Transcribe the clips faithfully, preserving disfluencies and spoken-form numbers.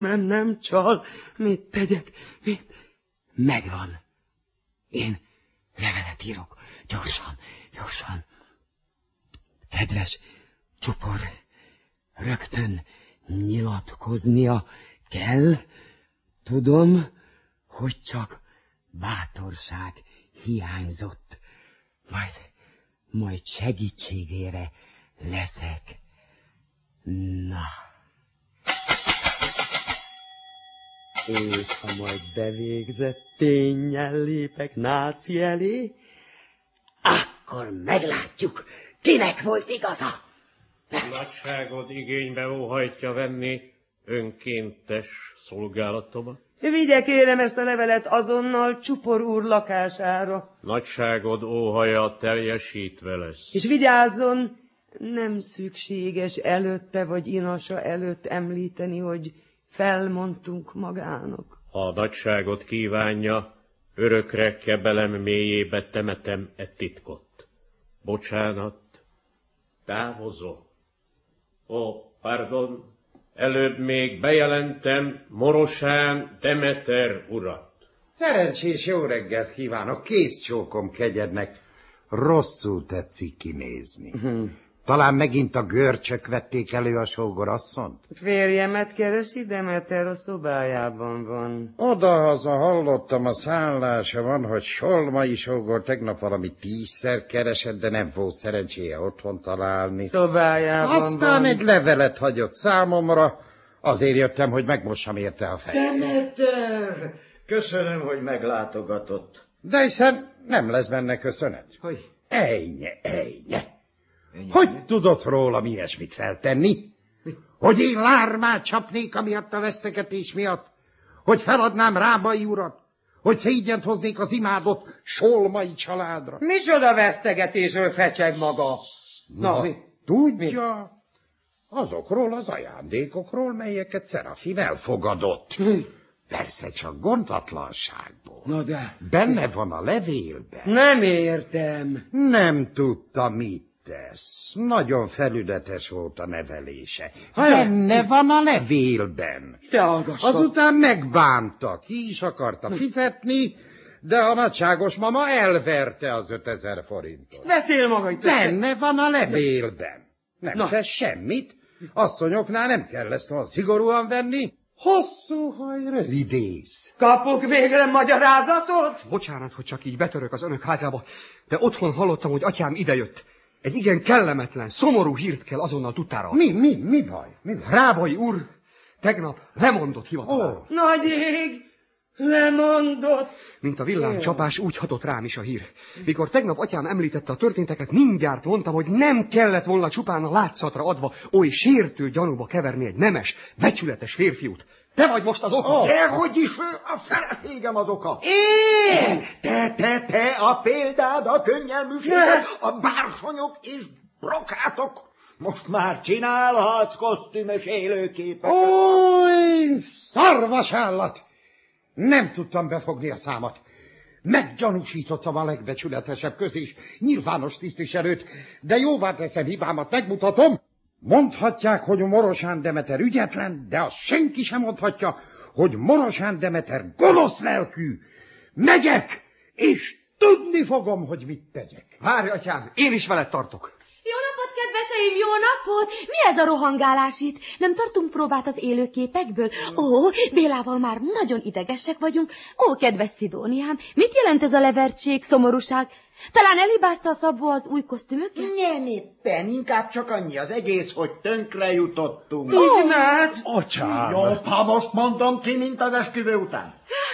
nem, nem csal. Mit tegyek? Mit? Megvan. Én levelet írok. Gyorsan, gyorsan. Kedves csupor, rögtön nyilatkoznia kell. Tudom, hogy csak bátorság hiányzott. Majd, majd segítségére leszek. Na. És ha majd bevégzett ténnyel lépek náci elé, akkor meglátjuk, kinek volt igaza. Nagyságod igénybe óhajtja venni önkéntes szolgálatomat? Vigye kérem ezt a levelet azonnal Csupor úr lakására. Nagyságod óhaja teljesítve lesz. És vigyázzon, nem szükséges előtte vagy inasa előtt említeni, hogy felmondtunk magának. Ha a nagyságot kívánja, örökre kebelem mélyébe temetem e titkot. Bocsánat, távozom. Ó, pardon, előbb még bejelentem Morosán Demeter urat. Szerencsés jó reggelt kívánok, kézcsókom kegyednek. Rosszul tetszik kinézni. Talán megint a görcsök vették elő a sógorasszont? Férjemet keresi, Demeter a szobájában van. Odahaza hallottam, a szállása van, hogy Solmai sógor tegnap valami tízszer keresett, de nem volt szerencséje otthon találni. Szobájában Aztán van. egy levelet hagyott számomra, azért jöttem, hogy megmossam érte a fejem. Demeter! Köszönöm, hogy meglátogatott. De hiszen nem lesz benne köszönet. Hogy? Ejnye, ejnye. Ennyi. Hogy tudott rólam ilyesmit feltenni? Hogy én lármát csapnék amiatt a vesztegetés miatt? Hogy feladnám Rábai urat? Hogy szégyent hoznék az imádott Solmai családra? Micsoda vesztegetésről fecseg maga? Na, Na, mi? tudja, azokról az ajándékokról, melyeket Szerafin elfogadott. Hm. Persze csak gondatlanságból. Na de... Benne van a levélben. Nem értem. Nem tudta, mit tesz. Nagyon felületes volt a nevelése. Hajaj. Benne van a levélben. Te hallgassad. Azután megbánta, ki is akarta fizetni, de a nagyságos mama elverte az ötezer forintot. Beszél maga itt. Benne van a levélben. Nem Na. tesz semmit. Asszonyoknál nem kell ezt olyan szigorúan venni. Hosszú haj, rövid ész. Kapok végre magyarázatot? Bocsánat, hogy csak így betörök az önök házába, de otthon hallottam, hogy atyám idejött. Egy igen kellemetlen, szomorú hírt kell azonnal tudtára. Mi, mi, mi baj? Mi baj? Rábai úr tegnap lemondott hivataláról. Ó. Nagy ég, lemondott. Mint a villámcsapás, úgy hatott rám is a hír. Mikor tegnap atyám említette a történteket, mindjárt mondtam, hogy nem kellett volna csupán a látszatra adva oly sértő gyanúba keverni egy nemes, becsületes férfiút. Te vagy most az oka? Oh. Dehogy is ő a feleségem az oka. Én? Te, te, te, a példád, a könnyelműség, a bársonyok és brokátok. Most már csinálhatsz kosztümös élőképeket. Oly, szarvas állat! Nem tudtam befogni a számat. Meggyanúsítottam a legbecsületesebb közés nyilvános tisztviselőt, de jóvá teszem hibámat, megmutatom. Mondhatják, hogy Morosán Demeter ügyetlen, de azt senki sem mondhatja, hogy Morosán Demeter gonosz lelkű. Megyek, és tudni fogom, hogy mit tegyek. Várj, atyám, én is veled tartok. Jó napot, kedveseim, jó napot! Mi ez a rohangálás itt? Nem tartunk próbát az élőképekből? Ó, Bélával már nagyon idegesek vagyunk. Ó, kedves Szidóniám, mit jelent ez a levertség, szomorúság? Talán elhibázta a Szabó az új kosztümöket? Nem éppen, inkább csak annyi az egész, hogy tönkre jutottunk. Ignác! Acsám! Jobb, ha most mondom ki, mint az esküvő után.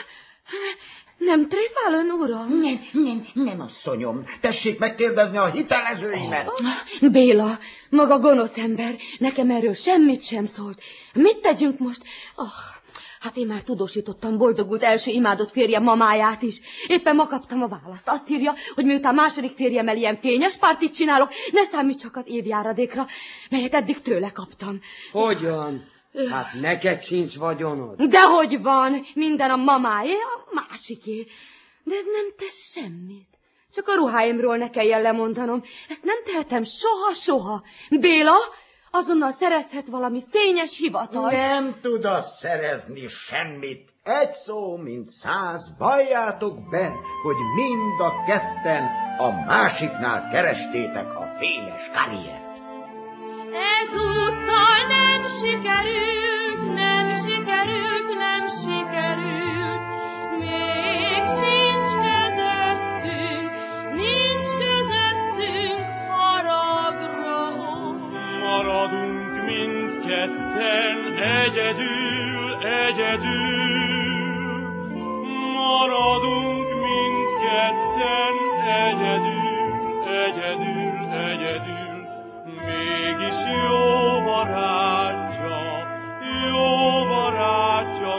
Nem tréfál ön, uram? Nem, nem, nem, asszonyom. Tessék megkérdezni a hitelezőimet. Oh, Béla, maga gonosz ember, nekem erről semmit sem szólt. Mit tegyünk most? Oh, hát én már tudósítottam boldogult első imádott férjem mamáját is. Éppen ma kaptam a választ. Azt írja, hogy miután második férjemmel ilyen fényes pártit csinálok, ne számít csak az évjáradékra, melyet eddig tőle kaptam. Hogyan? Hát neked sincs vagyonod. Dehogy van, minden a mamáé, a másiké. De ez nem tesz semmit. Csak a ruháimról ne kelljen lemondanom. Ezt nem tehetem soha-soha. Béla, azonnal szerezhet valami fényes hivatalt. Nem tud az szerezni semmit. Egy szó, mint száz, valljátok be, hogy mind a ketten a másiknál kerestétek a fényes karriert. Ezúttal nem sikerült, nem sikerült, nem sikerült, még sincs közöttünk, nincs közöttünk haragra. Maradunk mindketten egyedül, egyedül, maradunk mindketten egyedül, egyedül, egyedül. Mégis jó barátja, jó barátja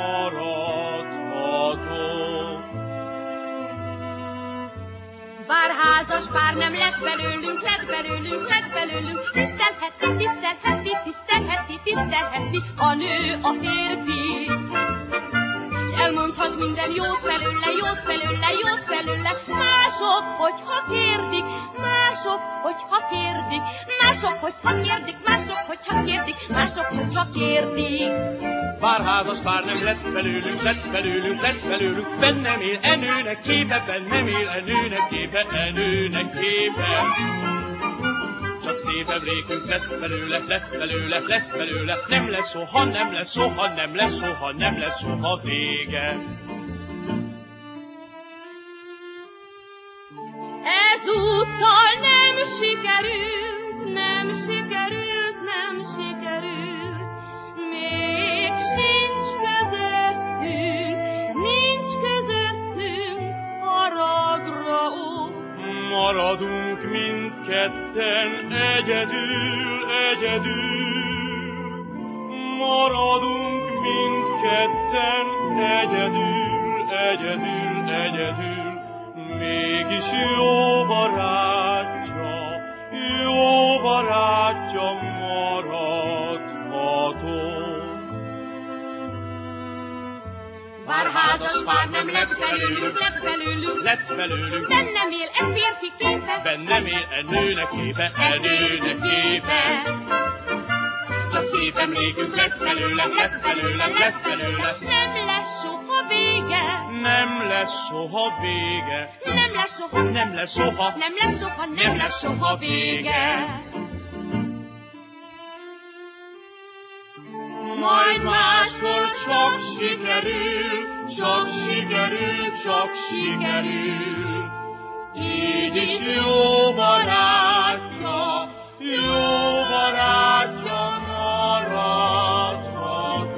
maradhatok. Bár házas pár nem lett belőlünk, lett belőlünk, lett belőlünk, tisztelheti, tisztelheti, tisztelheti, tisztelheti a nő a férfit. S elmondhat minden jót felőle, jót felőle, jót felőle, mások, hogyha kérdik, mások, hogyha kérdik, mások, hogyha kérdik, mások, hogyha kérdik, mások, hogyha kérdik. Bár házas pár nem lett belőlünk, lett belőlünk, lett belőlünk, bennem él enőnek képe, bennem él enőnek képe, enőnek képe. Csak szép emlékünk lett belőle, lett belőle, lett belőle, nem lesz soha, nem lesz soha, nem lesz soha, nem lesz soha vége. Ezúttal nem sikerült, nem sikerült, nem sikerült, még sincs közöttünk, nincs közöttünk haragra ok. Maradunk mindketten egyedül, egyedül, maradunk mindketten egyedül, egyedül, egyedül. Mégis jó barátja, jó barátja maradhatok. Bár házas pár nem lett belőlünk, lett belőlünk, lett belőlünk, bennem él e férfi képe, bennem él e nőnek képe, e nőnek képe. Csak szép emlékünk lesz belőle, lesz belőle, lesz belőle, nem lesz soha vége, nem lesz soha vége, nem lesz soha, nem lesz soha, nem lesz soha, nem lesz soha vége. Majd máskor csak sikerül, csak sikerül, csak sikerül. Így is jó barátja, jó barátja maradhatok.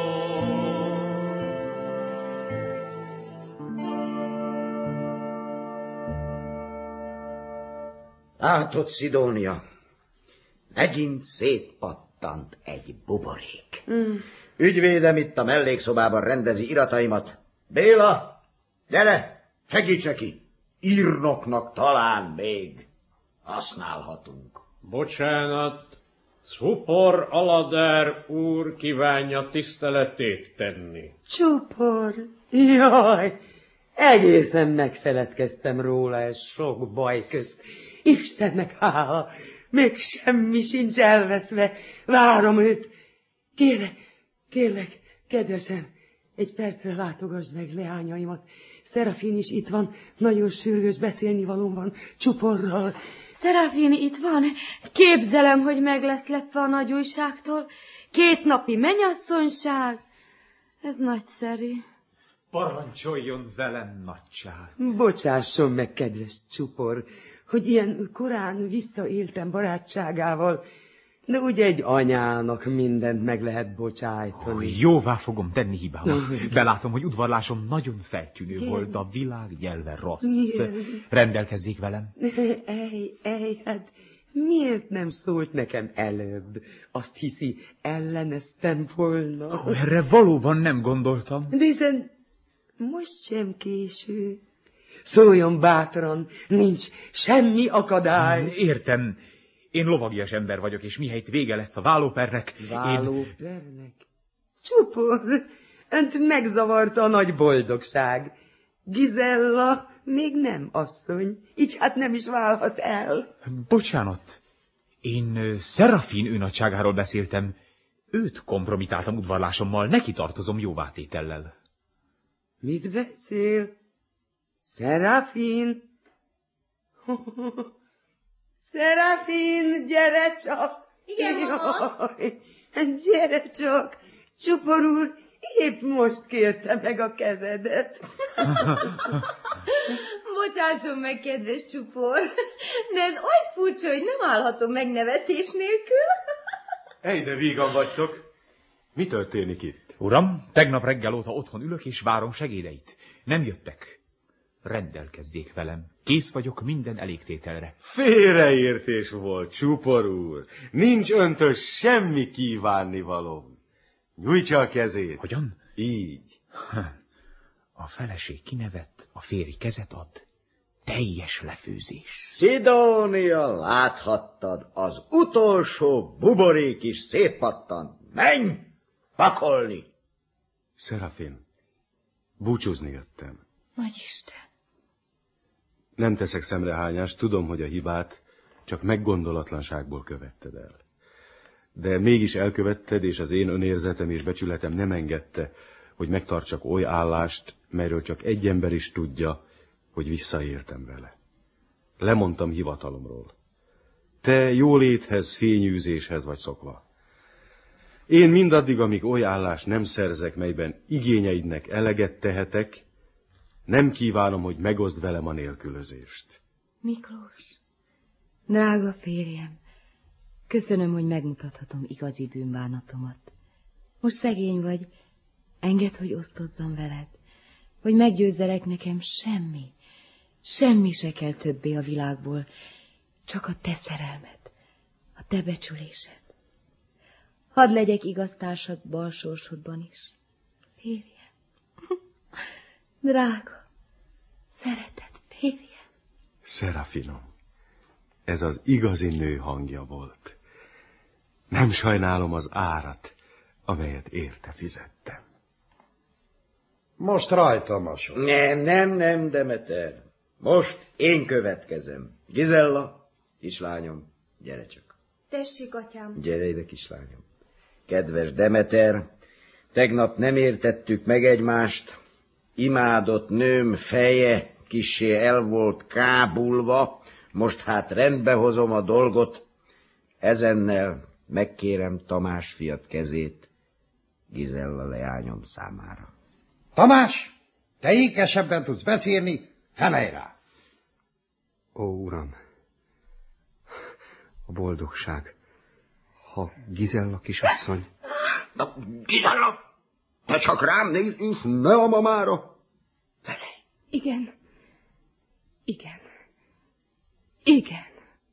Látod, Szidónia, megint szétpattant egy buborék. Mm. Ügyvédem itt a mellékszobában rendezi irataimat. Béla, gyere, segíts neki! Írnoknak talán még használhatunk. Bocsánat, Czupor Aladár úr kívánja tiszteletét tenni. Czupor, jaj, egészen megfeledkeztem róla ez sok baj közt. Istennek hála, még semmi sincs elveszve, várom őt. Kérlek, kérlek, kedvesem, egy percre látogass meg leányaimat. Szerafin is itt van, nagyon sürgős beszélnivalóm van Csuporral. Szerafin itt van, képzelem, hogy meg lesz lepve a nagy újságtól. Két napi mennyasszonyság, ez nagyszerű. Parancsoljon velem, nagyság. Bocsásson meg, kedves Csupor, hogy ilyen korán visszaéltem barátságával, de ugye egy anyának mindent meg lehet bocsájtani. Oh, jóvá fogom tenni hibámat. No, belátom, hogy udvarlásom nagyon feltűnő igen. volt, a világ nyelve rossz. Igen. Rendelkezzék velem. Ej, ej, hát miért nem szólt nekem előbb? Azt hiszi, elleneztem volna. Oh, erre valóban nem gondoltam. De hiszen most sem késő. Szóljon bátran, nincs semmi akadály. Értem. Én lovagias ember vagyok, és mihelyt vége lesz a vállópernek... Vállópernek? Én... Csupor, önt megzavarta a nagy boldogság. Gizella még nem asszony, így hát nem is válhat el. Bocsánat, Én Szerafin őnagyságáról beszéltem. Őt kompromitáltam udvarlásommal, neki tartozom jóvátétellel. Mit beszél? Szerafin? Szerafin, gyere csak! Igen, mama. Jaj, gyere csak! Csupor úr, épp most kérte meg a kezedet. Bocsásson meg, kedves Csupor, de ez oly furcsa, hogy nem állhatom meg nevetés nélkül. Ej, de vígan vagytok. Mi történik itt? Uram, tegnap reggel óta otthon ülök, és várom segédeit. Nem jöttek. Rendelkezzék velem. Kész vagyok minden elégtételre. Félreértés volt, Csupor úr. Nincs öntől semmi kívánnivalóm. Nyújtsa a kezét. Hogyan? Így. A feleség kinevett, a férj kezet ad. Teljes lefőzés. Szidónia, láthattad, az utolsó buborék is szétpattant. Menj, pakolni! Szerafin, búcsúzni jöttem. Nagyisten. Nem teszek szemrehányást, tudom, hogy a hibát csak meggondolatlanságból követted el. De mégis elkövetted, és az én önérzetem és becsületem nem engedte, hogy megtartsak oly állást, melyről csak egy ember is tudja, hogy visszaéltem vele. Lemondtam hivatalomról. Te jóléthez, fényűzéshez vagy szokva. Én mindaddig, amíg oly állást nem szerzek, melyben igényeidnek eleget tehetek, nem kívánom, hogy megoszd velem a nélkülözést. Miklós, drága férjem, köszönöm, hogy megmutathatom igazi bűnbánatomat. Most szegény vagy, engedd, hogy osztozzam veled, hogy meggyőzzelek, nekem semmi, semmi se kell többé a világból, csak a te szerelmed, a te becsülésed. Hadd legyek igaz társad bal sorsodban is, férjem. Drága, szeretett férjem. Szerafinom, ez az igazi nő hangja volt. Nem sajnálom az árat, amelyet érte fizettem. Most rajtam a sor. Nem, nem, nem, Demeter. Most én következem. Gizella, kislányom, gyere csak. Tessék, atyám. Gyere ide, kislányom. Kedves Demeter, tegnap nem értettük meg egymást. Imádott nőm feje kissé el volt kábulva, most hát rendbe hozom a dolgot. Ezennel megkérem Tamás fiat kezét Gizella leányom számára. Tamás, te ékesebben tudsz beszélni, felej rá! Ó, uram, a boldogság, ha Gizella kisasszony... Na, Gizella, te csak rám nézz, ne a mamára! Felej! Igen, igen, igen.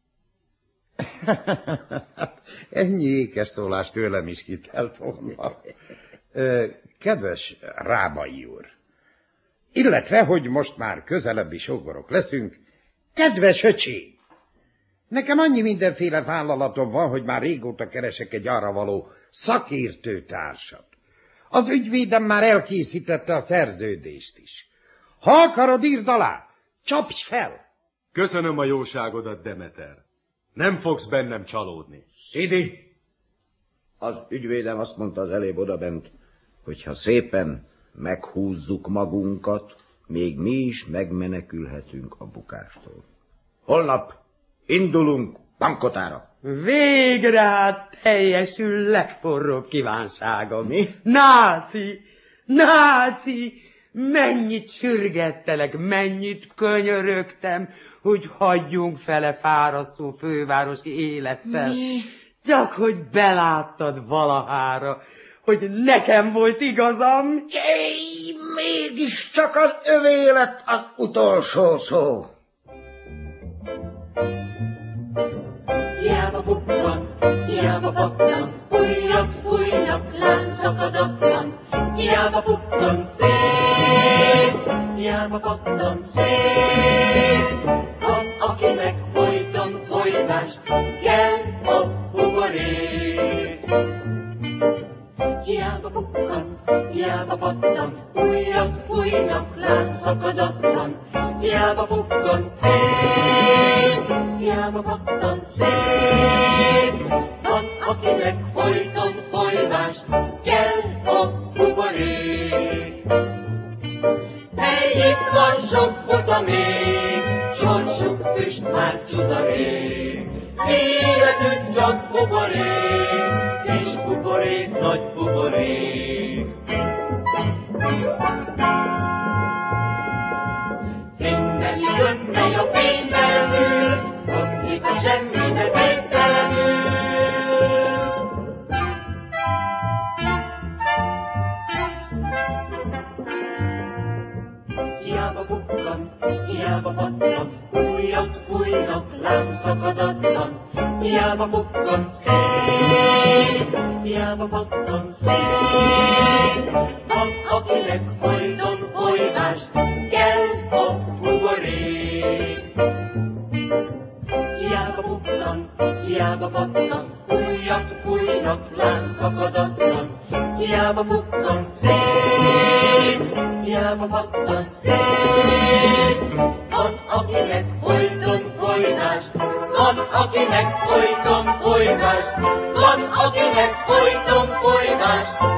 Ennyi ékes szólás tőlem is kitelt volna. Kedves Rábai úr, illetve, hogy most már közelebbi sógorok leszünk, kedves öcsém, nekem annyi mindenféle vállalatom van, hogy már régóta keresek egy arra való szakértő társat. Az ügyvédem már elkészítette a szerződést is. Ha akarod, írd alá, csapj fel! Köszönöm a jóságodat, Demeter. Nem fogsz bennem csalódni. Szidi! Az ügyvédem azt mondta az elébb odabent, hogy ha szépen meghúzzuk magunkat, még mi is megmenekülhetünk a bukástól. Holnap indulunk Pankotára. Végre hát teljesül legforróbb kívánságom. Mi? Náci! Náci! Mennyit sürgettelek, mennyit könyörögtem, hogy hagyjunk fele fárasztó fővárosi élettel. Mi? Csak hogy beláttad valahára, hogy nekem volt igazam. Éj, mégiscsak az övé lett az utolsó szó. Hiába bukkan, hiába pattan, újat fújnak láncakadatlan. Hiába bukkan szép, hiába pattan szép. Van, akinek folyton folyvást kell a buborék. Hiába bukkan, hiába pattan, újat fújnak láncakadatlan. Hiába bukkan szép, hiába pattan szép. sok bota még, sorsuk füst már csuda rég. Életük csak buborék, kis buborék, nagy buborék. Minden jön, mely a fényben ül, rossz hipe semmi, de végtelenül. Hiába bukkan, hiába pattan, újat fújnak, láng szakadatlan. Hiába bukkan szép, hiába pattan szép. Van, akinek folyton folyvást kell a buborék. Hiába bukkan, hiába pattan, újat fújnak, láng szakadatlan. Hiába bukkan szép, hiába pattan szép. Van, akinek folyton folyvást, van, akinek folyton folyvást, van, akinek folyton folyvást.